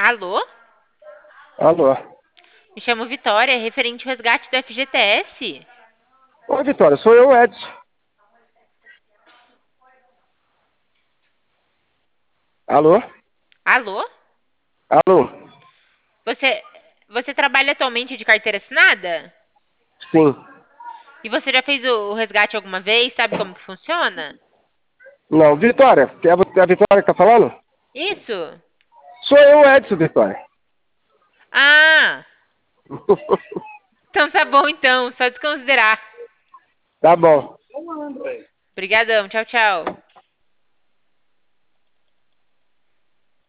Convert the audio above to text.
Alô? Alô. Me chamo Vitória, referente ao resgate do FGTS. Oi, Vitória, sou eu, Edson. Alô? Alô? Alô? Você, você trabalha atualmente de carteira assinada? Sim. E você já fez o resgate alguma vez? Sabe como que funciona? Não, Vitória, é a Vitória que tá falando? Isso. Sou eu, Edson, Vitória. Ah, então tá bom então, só desconsiderar. Tá bom. Obrigadão, tchau, tchau.